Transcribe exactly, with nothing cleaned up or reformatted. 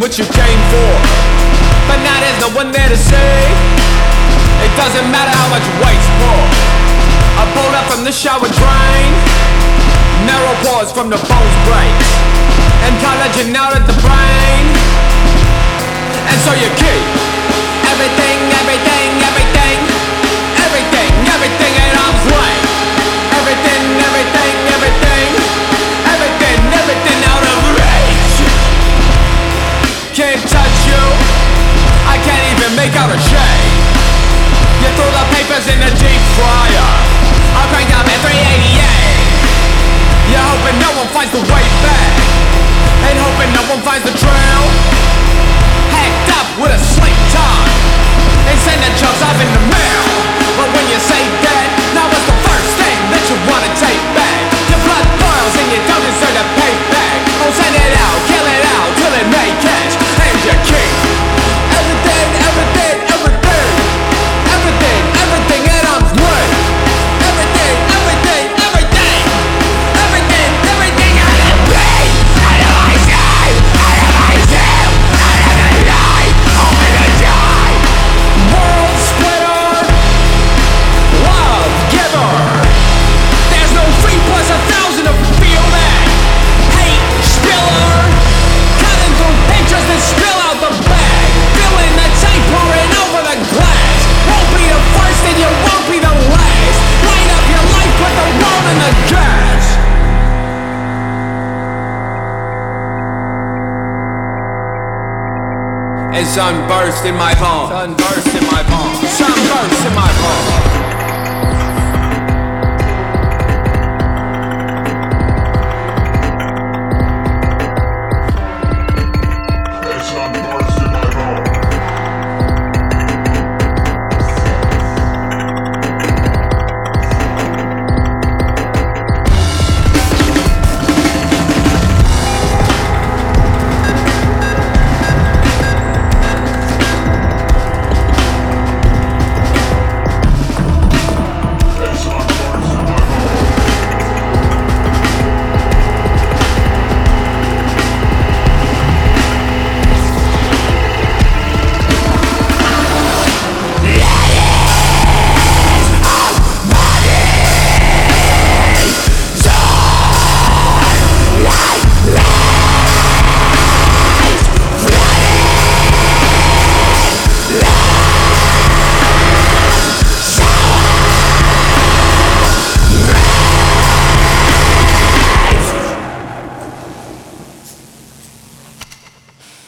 what you came for. But now there's no one there to see. It doesn't matter how much weight's pulled. I pulled up from the shower drain. Narrow pause from the bones breaks, and collagen out at the brain. And so you keep everything, everything, everything, everything, everything at arm's length. Everything, everything, everything, everything, everything out of reach. Can't touch you, I can't even make out a shade. You throw the papers in the deep fryer, I'll crank up at three eighty-eight. You're hoping no one finds the way back, and hoping no one finds the trail. Hacked up with a slick tongue, and send the chunks off in the mail. But when you say that, now what's the first thing that you wanna take back? Your blood boils and you don't deserve to pay back. Oh, send it out, kill it out, till it may catch. And you keep everything, everything, everything, everything, everything at arm's length. Everything, everything, everything, everything, everything out of reach. Out of my sight, out of my soul, out of the light, over the die. World splitter, love giver. There's no three plus a thousand to feel that. Hate spiller, cutting through pictures that spill out the bag. Filling the tank, pouring over the glass. Won't be the first and you won't be the last. Light up your life, put the world in the gas. And sunburst in my palm. Sunburst in my palm. Sunburst in my palm.